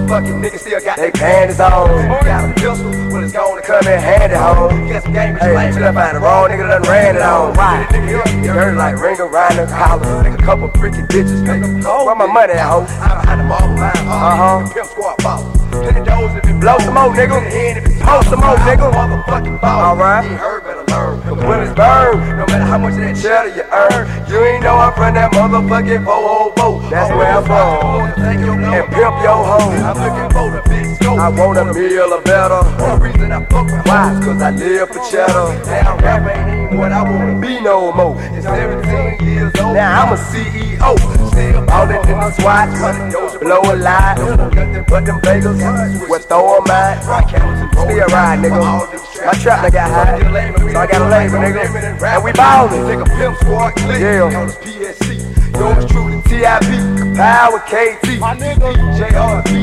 Motherfucking niggas still got they panties on. Got a pistol, well it's gonna come in handy, home. Get some game, hey, till I find the wrong nigga done ran it on. Right, dirty like ring around the collar. Make a couple freaky bitches, nigga. Where my money at, ho? I'm behind the marble line, pimp squad ball. Blow some more, nigga. Post some more, nigga. Motherfucking ball. Alright. You heard, better learn. Cause when it's burned, no matter how much of that cheddar you earn, you ain't know I'm from that motherfucking 404. That's where I'm from. And pimp your hoe. I'm looking for the big scope. I want a meal or better. One reason I fuck with hoes, cause I live for cheddar. Now rap ain't even what I wanna be no more. It's 17 years old. Now I'm a CEO. Still ballin' in the SWAT. Blow a lot. But them bagels, we'll throw 'em out. Still ride, nigga. My trap done got high, so I got a label, nigga. And we ballin'. Take a pimp squad click. Yeah. PSC. Yours truly, TIP. Power KT. My nigga. JR.